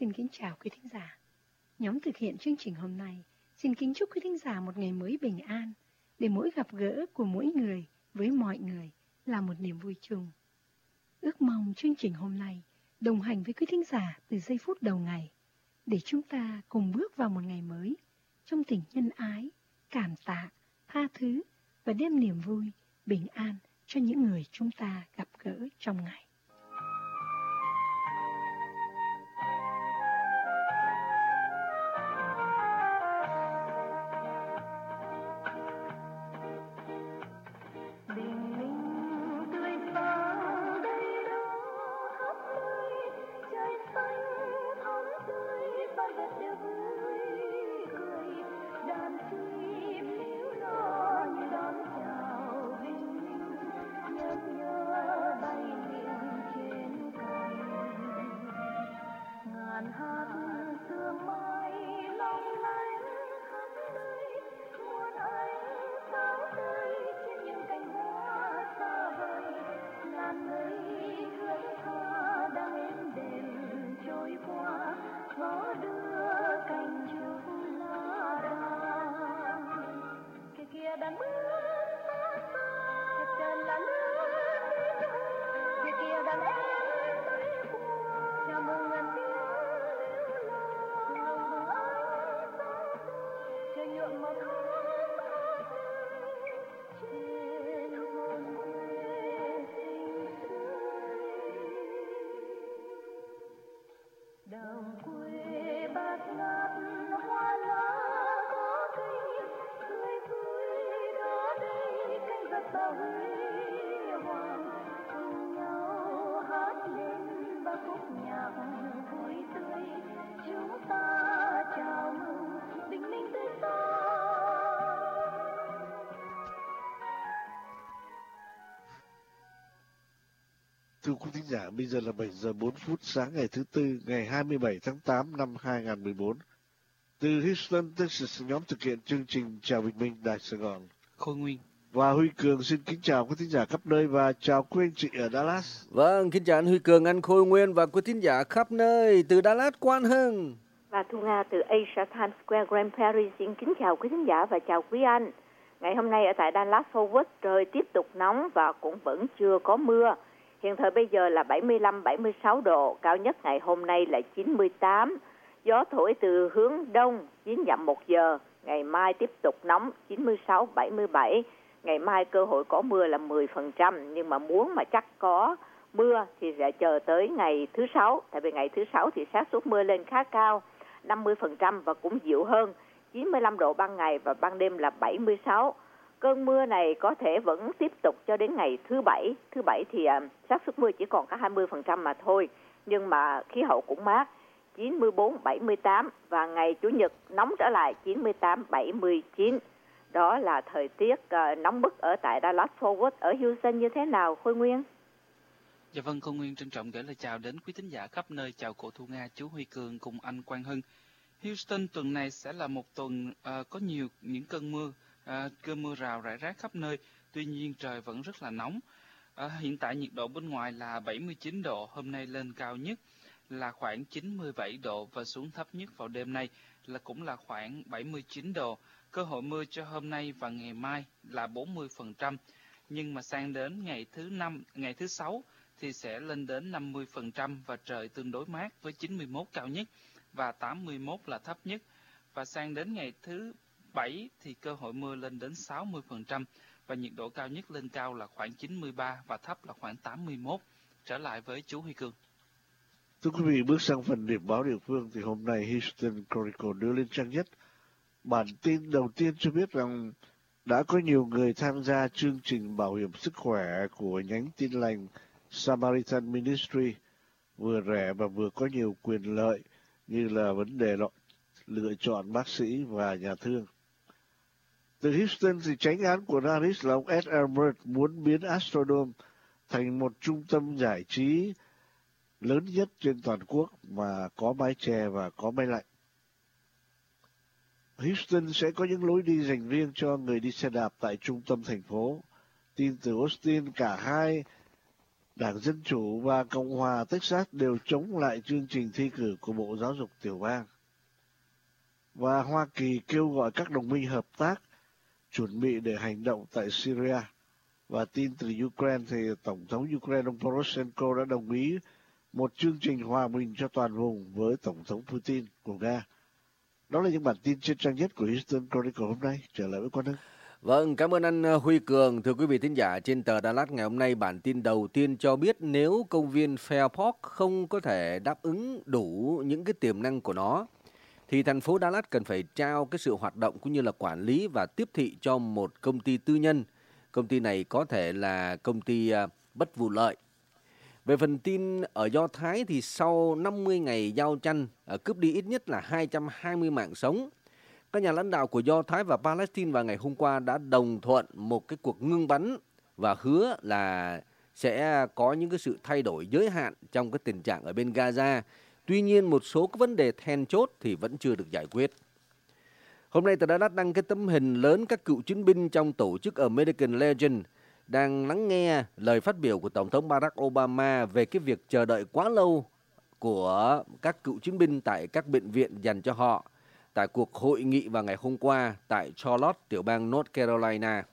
Xin kính chào quý thính giả. Nhóm thực hiện chương trình hôm nay xin kính chúc quý thính giả một ngày mới bình an, để mỗi gặp gỡ của mỗi người với mọi người là một niềm vui chung. Ước mong chương trình hôm nay đồng hành với quý thính giả từ giây phút đầu ngày, để chúng ta cùng bước vào một ngày mới trong tình nhân ái, cảm tạ, tha thứ và đem niềm vui, bình an cho những người chúng ta gặp gỡ trong ngày. Thưa quý thính giả, bây giờ là 7 giờ 4 phút sáng ngày thứ Tư, ngày 27 tháng 8 năm 2014. Từ Houston, Texas, nhóm thực hiện chương trình Chào Bình Minh, Đài Sài Gòn. Khôi Nguyên và Huy Cường xin kính chào quý thính giả khắp nơi và chào quý anh chị ở Dallas. Vâng, kính chào anh Huy Cường, anh Khôi Nguyên và quý thính giả khắp nơi. Từ Dallas, Quan Hưng. Và Thu Nga từ Asia Times Square, Grand Prairie xin kính chào quý thính giả và chào quý anh. Ngày hôm nay ở tại Dallas Fort Worth trời tiếp tục nóng và cũng vẫn chưa có mưa. Hiện thời bây giờ là 75-76 độ, cao nhất ngày hôm nay là 98. Gió thổi từ hướng đông 9 dặm một giờ. Ngày mai tiếp tục nóng 96-77. Ngày mai cơ hội có mưa là 10%. Nhưng mà muốn mà chắc có mưa thì sẽ chờ tới ngày thứ Sáu. Tại vì ngày thứ Sáu thì xác suất mưa lên khá cao, 50% và cũng dịu hơn. 95 độ ban ngày và ban đêm là 76. Cơn mưa này có thể vẫn tiếp tục cho đến ngày thứ Bảy. Thứ Bảy thì xác suất mưa chỉ còn có 20% mà thôi. Nhưng mà khí hậu cũng mát, 94-78. Và ngày Chủ nhật nóng trở lại 98-79. Đó là thời tiết nóng bức ở tại Dallas Fort Worth. Ở Houston như thế nào, Khôi Nguyên? Dạ vâng, Khôi Nguyên trân trọng gửi lời chào đến quý thính giả khắp nơi. Chào cô Thu Nga, chú Huy Cường cùng anh Quang Hưng. Houston tuần này sẽ là một tuần có nhiều những cơn mưa rào rải rác khắp nơi. Tuy nhiên trời vẫn rất là nóng. Hiện tại nhiệt độ bên ngoài là 79 độ, hôm nay lên cao nhất là khoảng 97 độ và xuống thấp nhất vào đêm nay cũng là khoảng 79 độ. Cơ hội mưa cho hôm nay và ngày mai là 40%, nhưng mà sang đến ngày thứ Sáu thì sẽ lên đến 50% và trời tương đối mát với 91 cao nhất và 81 là thấp nhất. Và sang đến ngày thứ Bảy thì cơ hội mưa lên đến 60% và nhiệt độ cao nhất lên cao là khoảng 93 và thấp là khoảng 81. Trở lại với chú Huy Cường. Thưa quý vị, bước sang phần điểm báo địa phương thì hôm nay Houston Chronicle đưa lên trang nhất bản tin đầu tiên cho biết rằng đã có nhiều người tham gia chương trình bảo hiểm sức khỏe của nhánh Tin lành Samaritan Ministry, vừa rẻ và vừa có nhiều quyền lợi như là vấn đề lựa chọn bác sĩ và nhà thương. Từ Houston thì chánh án của Harris là ông Ed Albert muốn biến Astrodome thành một trung tâm giải trí lớn nhất trên toàn quốc mà có mái chè và có máy lạnh. Houston sẽ có những lối đi dành riêng cho người đi xe đạp tại trung tâm thành phố. Tin từ Austin, cả hai Đảng Dân Chủ và Cộng hòa Texas đều chống lại chương trình thi cử của Bộ Giáo dục tiểu bang. Và Hoa Kỳ kêu gọi các đồng minh hợp tác chuẩn bị để hành động tại Syria. Và tin từ Ukraine thì Tổng thống Ukraine ông Poroshenko đã đồng ý một chương trình hòa bình cho toàn vùng với Tổng thống Putin của Nga. Đó là những bản tin trên trang nhất của Houston Chronicle hôm nay. Trở lại với Quang Hưng. Vâng, cảm ơn anh Huy Cường. Thưa quý vị thính giả, trên tờ Dallas ngày hôm nay, bản tin đầu tiên cho biết nếu công viên Fair Park không có thể đáp ứng đủ những cái tiềm năng của nó, thì thành phố Dallas cần phải trao cái sự hoạt động cũng như là quản lý và tiếp thị cho một công ty tư nhân. Công ty này có thể là công ty bất vụ lợi. Về phần tin ở Do Thái thì sau 50 ngày giao tranh cướp đi ít nhất là 220 mạng sống, các nhà lãnh đạo của Do Thái và Palestine vào ngày hôm qua đã đồng thuận một cái cuộc ngưng bắn và hứa là sẽ có những cái sự thay đổi giới hạn trong cái tình trạng ở bên Gaza. Tuy nhiên một số cái vấn đề then chốt thì vẫn chưa được giải quyết. Hôm nay tờ Dallas đăng cái tấm hình lớn các cựu chiến binh trong tổ chức American Legion đang lắng nghe lời phát biểu của Tổng thống Barack Obama về cái việc chờ đợi quá lâu của các cựu chiến binh tại các bệnh viện dành cho họ tại cuộc hội nghị vào ngày hôm qua tại Charlotte, tiểu bang North Carolina.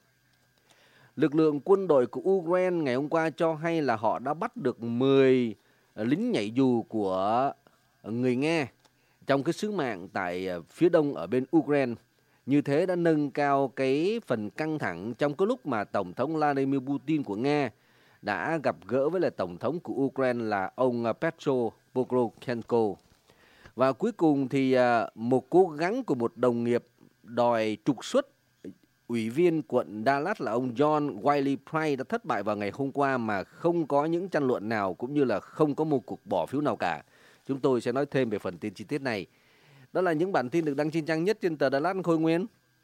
Lực lượng quân đội của Ukraine ngày hôm qua cho hay là họ đã bắt được 10 lính nhảy dù của người Nga trong cái sứ mạng tại phía đông ở bên Ukraine. Như thế đã nâng cao cái phần căng thẳng trong cái lúc mà Tổng thống Vladimir Putin của Nga đã gặp gỡ với lại Tổng thống của Ukraine là ông Petro Poroshenko. Và cuối cùng thì một cố gắng của một đồng nghiệp đòi trục xuất ủy viên quận Dallas là ông John Wiley Price đã thất bại vào ngày hôm qua mà không có những tranh luận nào cũng như là không có một cuộc bỏ phiếu nào cả. Chúng tôi sẽ nói thêm về phần tin chi tiết này. Đó là những bản tin được đăng trên trang nhất trên tờ Dallas Khôi Nguyên.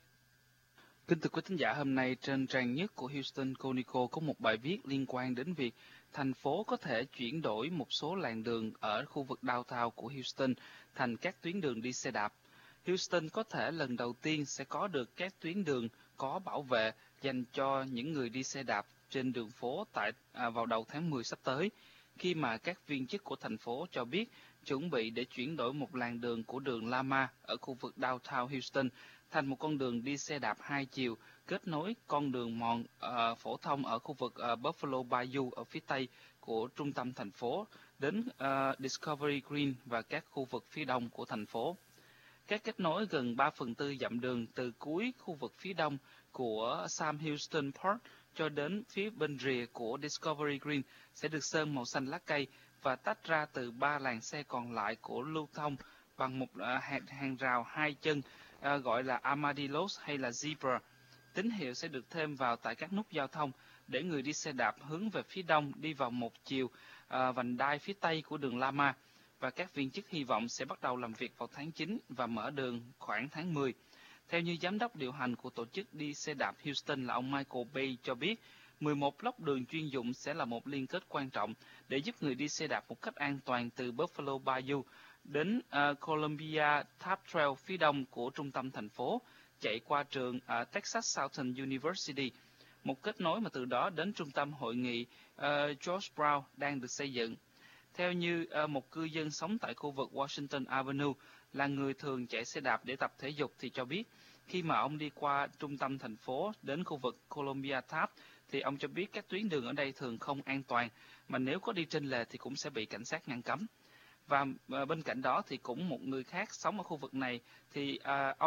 Kính thưa quý thính giả, hôm nay trên trang nhất của Houston Chronicle có một bài viết liên quan đến việc thành phố có thể chuyển đổi một số làn đường ở khu vực downtown của Houston thành các tuyến đường đi xe đạp. Houston có thể lần đầu tiên sẽ có được các tuyến đường có bảo vệ dành cho những người đi xe đạp trên đường phố vào đầu tháng 10 sắp tới, khi mà các viên chức của thành phố cho biết chuẩn bị để chuyển đổi một làn đường của đường Lama ở khu vực downtown Houston thành một con đường đi xe đạp hai chiều kết nối con đường mòn phổ thông ở khu vực Buffalo Bayou ở phía tây của trung tâm thành phố đến Discovery Green và các khu vực phía đông của thành phố. Các kết nối gần 3/4 dặm đường từ cuối khu vực phía đông của Sam Houston Park cho đến phía bên rìa của Discovery Green sẽ được sơn màu xanh lá cây và tách ra từ 3 làn xe còn lại của lưu thông bằng một hàng rào hai chân gọi là armadillos hay là zebra. Tín hiệu sẽ được thêm vào tại các nút giao thông để người đi xe đạp hướng về phía đông đi vào một chiều vành đai phía tây của đường Lama, và các viên chức hy vọng sẽ bắt đầu làm việc vào tháng 9 và mở đường khoảng tháng 10. Theo như giám đốc điều hành của tổ chức đi xe đạp Houston là ông Michael Bay cho biết, 11 lốc đường chuyên dụng sẽ là một liên kết quan trọng để giúp người đi xe đạp một cách an toàn từ Buffalo Bayou đến Columbia Tap Trail phía đông của trung tâm thành phố, chạy qua trường Texas Southern University. Một kết nối mà từ đó đến trung tâm hội nghị George Brown đang được xây dựng. Theo như một cư dân sống tại khu vực Washington Avenue là người thường chạy xe đạp để tập thể dục thì cho biết, khi mà ông đi qua trung tâm thành phố đến khu vực Columbia Tap thì ông cho biết các tuyến đường ở đây thường không an toàn, mà nếu có đi trên lề thì cũng sẽ bị cảnh sát ngăn cấm. Và bên cạnh đó thì cũng một người khác sống ở khu vực này thì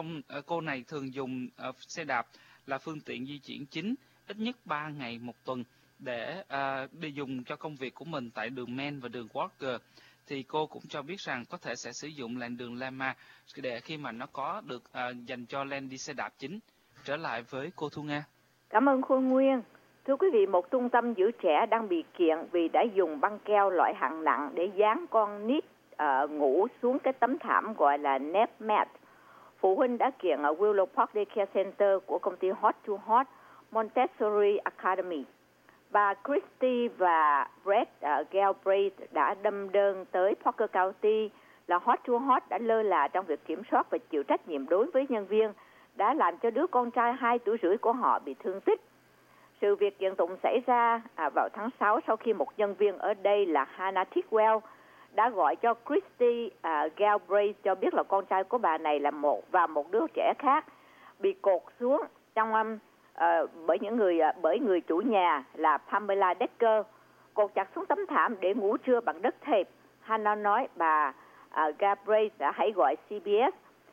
cô này thường dùng xe đạp là phương tiện di chuyển chính ít nhất 3 ngày một tuần để đi dùng cho công việc của mình tại đường Main và đường Walker. Thì cô cũng cho biết rằng có thể sẽ sử dụng làn đường Lama để khi mà nó có được dành cho lane đi xe đạp chính. Trở lại với cô Thu Nga. Cảm ơn Khôi Nguyên. Thưa quý vị, một trung tâm giữ trẻ đang bị kiện vì đã dùng băng keo loại hạng nặng để dán con nít ngủ xuống cái tấm thảm gọi là nap mat. Phụ huynh đã kiện ở Willow Park Daycare Center của công ty Hot to Hot Montessori Academy. Bà Christy và Brett Galbraith đã đâm đơn tới Parker County là Hot to Hot đã lơ là trong việc kiểm soát và chịu trách nhiệm đối với nhân viên, đã làm cho đứa con trai 2 tuổi rưỡi của họ bị thương tích. Sự việc kiện tụng xảy ra vào tháng 6 sau khi một nhân viên ở đây là Hannah Tidwell đã gọi cho Christy Galbraith cho biết là con trai của bà này là một đứa trẻ khác bị cột xuống bởi người chủ nhà là Pamela Decker, cột chặt xuống tấm thảm để ngủ trưa bằng đất thép. Hannah nói bà Galbraith hãy gọi CBS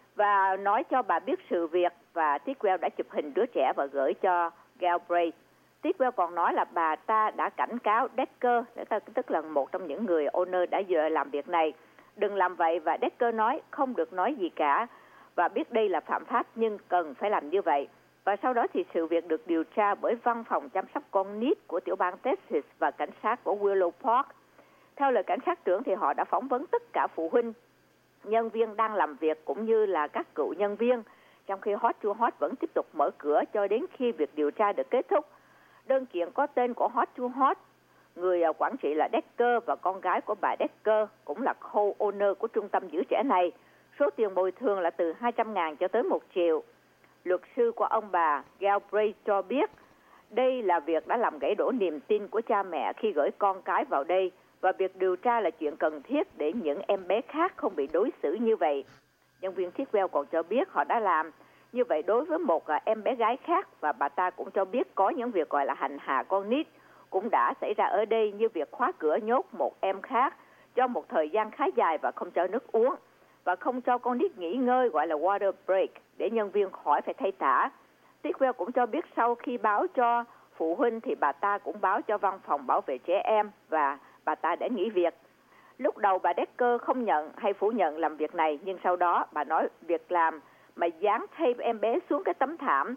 và nói cho bà biết sự việc, và Tidwell đã chụp hình đứa trẻ và gửi cho Galbraith. Tidwell còn nói là bà ta đã cảnh cáo Decker, tức là một trong những người owner đã vừa làm việc này, đừng làm vậy, và Decker nói không được nói gì cả và biết đây là phạm pháp nhưng cần phải làm như vậy. Và sau đó thì sự việc được điều tra bởi văn phòng chăm sóc con nít của tiểu bang Texas và cảnh sát của Willow Park. Theo lời cảnh sát trưởng thì họ đã phỏng vấn tất cả phụ huynh, nhân viên đang làm việc cũng như là các cựu nhân viên, trong khi Hot to Hot vẫn tiếp tục mở cửa cho đến khi việc điều tra được kết thúc. Đơn kiện có tên của Hot to Hot, người quản trị là Decker và con gái của bà Decker cũng là co-owner của trung tâm giữ trẻ này. Số tiền bồi thường là từ 200.000 cho tới 1 triệu. Luật sư của ông bà Galbraith cho biết đây là việc đã làm gãy đổ niềm tin của cha mẹ khi gửi con cái vào đây, và việc điều tra là chuyện cần thiết để những em bé khác không bị đối xử như vậy. Nhân viên Tidwell còn cho biết họ đã làm như vậy đối với một em bé gái khác, và bà ta cũng cho biết có những việc gọi là hành hạ con nít cũng đã xảy ra ở đây, như việc khóa cửa nhốt một em khác cho một thời gian khá dài và không cho nước uống, và không cho con nít nghỉ ngơi gọi là water break để nhân viên khỏi phải thay tả. Tidwell cũng cho biết sau khi báo cho phụ huynh thì bà ta cũng báo cho văn phòng bảo vệ trẻ em và bà ta đã nghỉ việc. Lúc đầu bà Decker không nhận hay phủ nhận làm việc này, nhưng sau đó bà nói việc làm mà dán thêm em bé xuống cái tấm thảm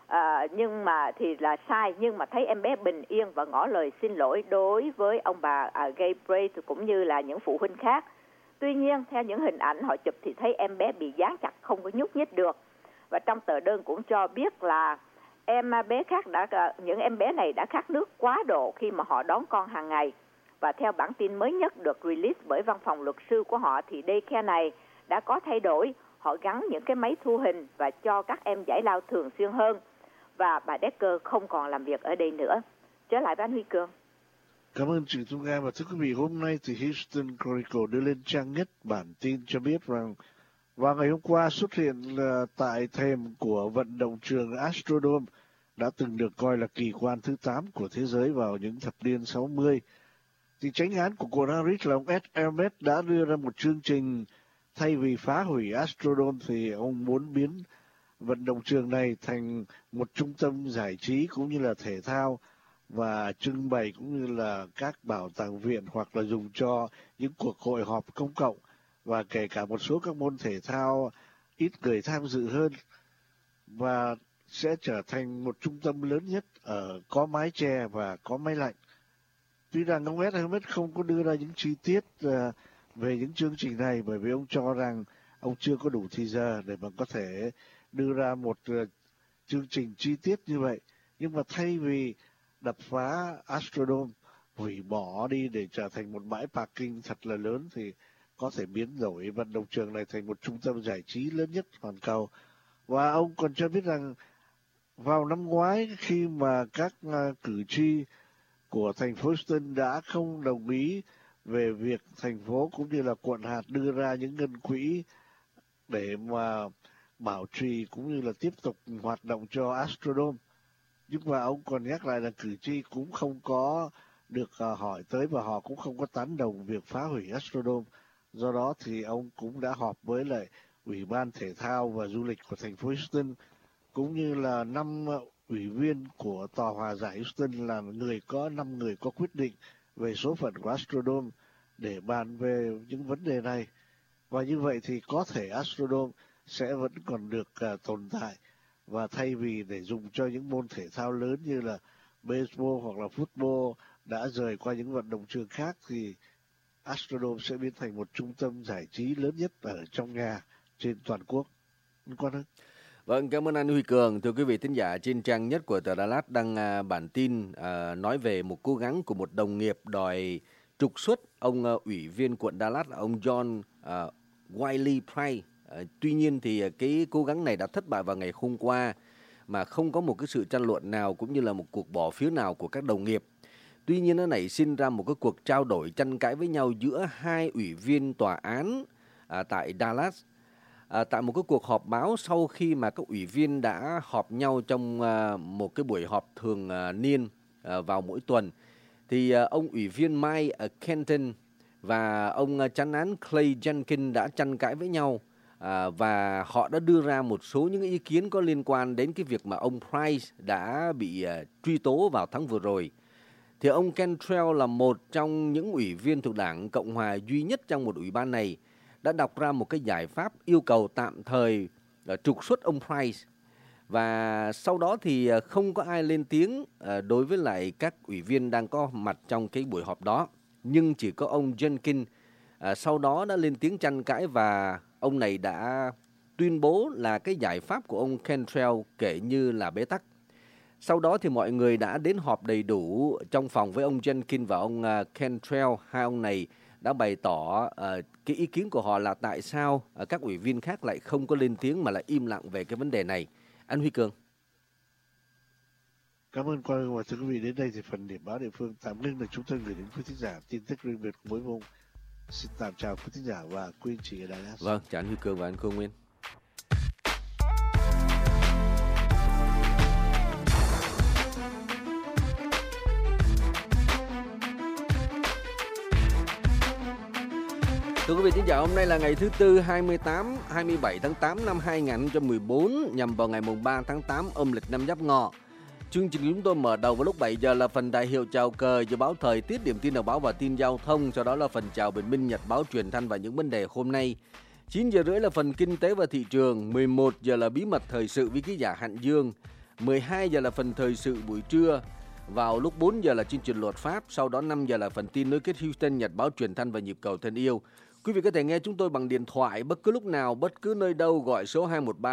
nhưng mà thì là sai, nhưng mà thấy em bé bình yên và ngỏ lời xin lỗi đối với ông bà Galbraith cũng như là những phụ huynh khác. Tuy nhiên, theo những hình ảnh họ chụp thì thấy em bé bị dán chặt không có nhúc nhích được. Và trong tờ đơn cũng cho biết là những em bé này đã khát nước quá độ khi mà họ đón con hàng ngày. Và theo bản tin mới nhất được release bởi văn phòng luật sư của họ thì daycare này đã có thay đổi. Họ gắn những cái máy thu hình và cho các em giải lao thường xuyên hơn. Và bà Decker không còn làm việc ở đây nữa. Trở lại với anh Huy Cường. Cảm ơn chị Thu Nga. Và thưa quý vị, hôm nay thì Houston Chronicle đưa lên trang nhất bản tin cho biết rằng vào ngày hôm qua xuất hiện tại thềm của vận động trường Astrodome đã từng được coi là kỳ quan thứ 8 của thế giới vào những thập niên 60. Thì chánh án của quận Harris là ông Ed Hermet đã đưa ra một chương trình thay vì phá hủy Astrodome thì ông muốn biến vận động trường này thành một trung tâm giải trí cũng như là thể thao và trưng bày cũng như là các bảo tàng viện hoặc là dùng cho những cuộc hội họp công cộng và kể cả một số các môn thể thao ít người tham dự hơn, và sẽ trở thành một trung tâm lớn nhất có mái che và có máy lạnh. Tuy rằng ông Ed Hermet không có đưa ra những chi tiết về những chương trình này bởi vì ông cho rằng ông chưa có đủ thời giờ để mà có thể đưa ra một chương trình chi tiết như vậy. Nhưng mà thay vì đập phá Astrodome, hủy bỏ đi để trở thành một bãi parking thật là lớn thì có thể biến đổi vận động trường này thành một trung tâm giải trí lớn nhất toàn cầu. Và ông còn cho biết rằng vào năm ngoái khi mà các cử tri của thành phố Houston đã không đồng ý về việc thành phố cũng như là quận hạt đưa ra những ngân quỹ để mà bảo trì cũng như là tiếp tục hoạt động cho Astrodome. Nhưng mà ông còn nhắc lại là cử tri cũng không có được hỏi tới và họ cũng không có tán đồng việc phá hủy Astrodome. Do đó thì ông cũng đã họp với lại Ủy ban Thể thao và Du lịch của thành phố Houston cũng như là 5 ủy viên của tòa hòa giải Houston là 5 người có quyết định về số phận của Astrodome để bàn về những vấn đề này. Và như vậy thì có thể Astrodome sẽ vẫn còn được tồn tại, và thay vì để dùng cho những môn thể thao lớn như là baseball hoặc là football đã rời qua những vận động trường khác thì Astrodome sẽ biến thành một trung tâm giải trí lớn nhất ở trong nhà trên toàn quốc. Vâng, cảm ơn anh Huy Cường. Thưa quý vị thính giả, trên trang nhất của tờ Dallas đăng bản tin nói về một cố gắng của một đồng nghiệp đòi trục xuất ông ủy viên quận Dallas, ông John Wiley Price. Tuy nhiên thì cái cố gắng này đã thất bại vào ngày hôm qua mà không có một cái sự tranh luận nào cũng như là một cuộc bỏ phiếu nào của các đồng nghiệp. Tuy nhiên nó nảy sinh ra một cái cuộc trao đổi tranh cãi với nhau giữa hai ủy viên tòa án tại Dallas. Tại một cái cuộc họp báo sau khi mà các ủy viên đã họp nhau trong một cái buổi họp thường niên vào mỗi tuần, thì ông ủy viên Mike Kenton và ông chánh án Clay Jenkins đã tranh cãi với nhau, và họ đã đưa ra một số những ý kiến có liên quan đến cái việc mà ông Price đã bị truy tố vào tháng vừa rồi. Thì ông Cantrell là một trong những ủy viên thuộc Đảng Cộng hòa duy nhất trong một ủy ban này, đã đọc ra một cái giải pháp yêu cầu tạm thời trục xuất ông Price. Và sau đó thì không có ai lên tiếng đối với lại các ủy viên đang có mặt trong cái buổi họp đó. Nhưng chỉ có ông Jenkins sau đó đã lên tiếng tranh cãi, và ông này đã tuyên bố là cái giải pháp của ông Cantrell kể như là bế tắc. Sau đó thì mọi người đã đến họp đầy đủ trong phòng với ông Jenkins và ông Cantrell. Hai ông này đã bày tỏ cái ý kiến của họ là tại sao các ủy viên khác lại không có lên tiếng mà lại im lặng về cái vấn đề này. Anh Huy Cường. Cảm ơn Quang Hưng và thưa quý vị. Đến đây thì phần điểm báo địa phương tạm ngưng được chúng tôi gửi đến quý thính giả tin tức riêng biệt của mỗi vùng. Xin tạm chào quý thính giả và quý anh chị ở Dallas. Vâng, chào anh Huy Cường và anh Cô Nguyên. Thưa quý vị thính giả, hôm nay là ngày thứ Tư 27 tháng 8 năm 2014, nhằm vào ngày mùng 3 tháng 8 âm lịch năm Giáp Ngọ. Chương trình chúng tôi mở đầu vào lúc 7 giờ là phần đại hiệu chào cờ, dự báo thời tiết, điểm tin đọc báo và tin giao thông. Sau đó là phần chào bình minh, nhật báo, truyền thanh và những vấn đề hôm nay. 9 giờ rưỡi là phần kinh tế và thị trường. 11 giờ là bí mật thời sự với ký giả Hạnh Dương. 12 giờ là phần thời sự buổi trưa. Vào lúc 4 giờ là chương trình luật pháp. Sau đó 5 giờ là phần tin nối kết Houston, nhật báo, truyền thanh và nhịp cầu thân yêu. Quý vị có thể nghe chúng tôi bằng điện thoại bất cứ lúc nào, bất cứ nơi đâu, gọi số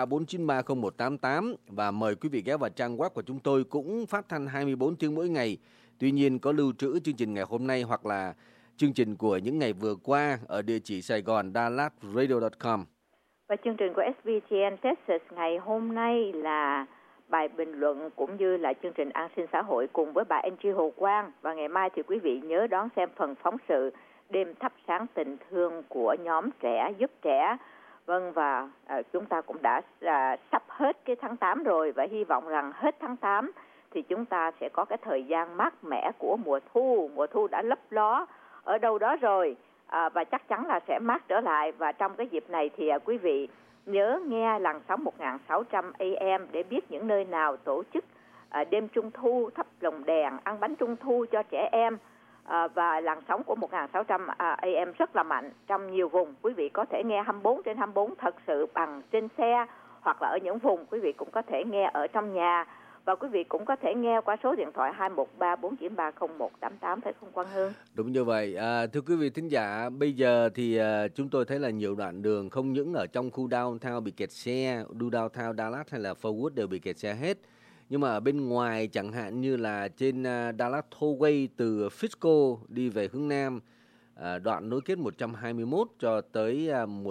213-493-0188 và mời quý vị ghé vào trang web của chúng tôi, cũng phát thanh 24 tiếng mỗi ngày. Tuy nhiên có lưu trữ chương trình ngày hôm nay hoặc là chương trình của những ngày vừa qua ở địa chỉ Sài Gòn DallasRadio.com. Và chương trình của SBTN Texas ngày hôm nay là bài bình luận cũng như là chương trình an sinh xã hội cùng với bà Angie Hồ Quang. Và ngày mai thì quý vị nhớ đón xem phần phóng sự đêm thắp sáng tình thương của nhóm trẻ giúp trẻ. Vâng, và chúng ta cũng đã sắp hết cái tháng 8 rồi, và hy vọng rằng hết tháng 8 thì chúng ta sẽ có cái thời gian mát mẻ của mùa thu. Mùa thu đã lấp ló ở đâu đó rồi, và chắc chắn là sẽ mát trở lại. Và trong cái dịp này thì quý vị nhớ nghe làn sóng 1600 AM để biết những nơi nào tổ chức đêm trung thu, thắp lồng đèn, ăn bánh trung thu cho trẻ em. Và làn sóng của 1600 AM rất là mạnh trong nhiều vùng. Quý vị có thể nghe 24/24 thật sự bằng trên xe, hoặc là ở những vùng quý vị cũng có thể nghe ở trong nhà. Và quý vị cũng có thể nghe qua số điện thoại 213-493-0188, phải không Quang Hương? Đúng như vậy. Thưa quý vị thính giả, bây giờ thì chúng tôi thấy là nhiều đoạn đường không những ở trong khu downtown bị kẹt xe, downtown Dallas hay là Fort Worth đều bị kẹt xe hết. Nhưng mà ở bên ngoài, chẳng hạn như là trên Dallas Tollway từ Frisco đi về hướng Nam, đoạn nối kết 121 cho tới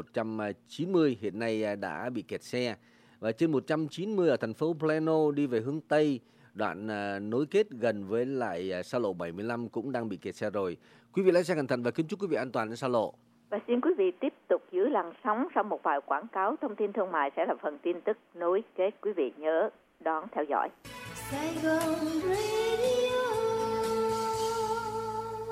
190 hiện nay đã bị kẹt xe. Và trên 190 ở thành phố Plano đi về hướng Tây, đoạn nối kết gần với lại xa lộ 75 cũng đang bị kẹt xe rồi. Quý vị lái xe cẩn thận và kính chúc quý vị an toàn trên xa lộ. Và xin quý vị tiếp tục giữ làn sóng. Sau một vài quảng cáo, thông tin thương mại sẽ là phần tin tức nối kết. Quý vị nhớ đón theo dõi. Sài Gòn Radio.